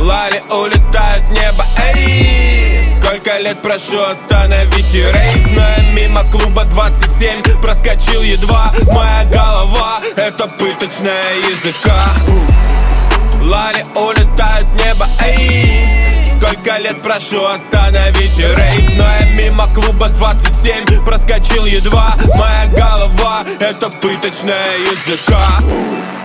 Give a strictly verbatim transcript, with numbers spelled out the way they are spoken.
Лали улетают в небо, эй. Сколько лет прошу, остановите рейв. Но я мимо клуба двадцать семь проскочил едва. Моя голова — это пыточная языка. Лали улетают в небо, эй. Сколько лет прошу, остановите рейв. Но я мимо клуба двадцать семь проскочил едва. Моя голова — это пыточная языка.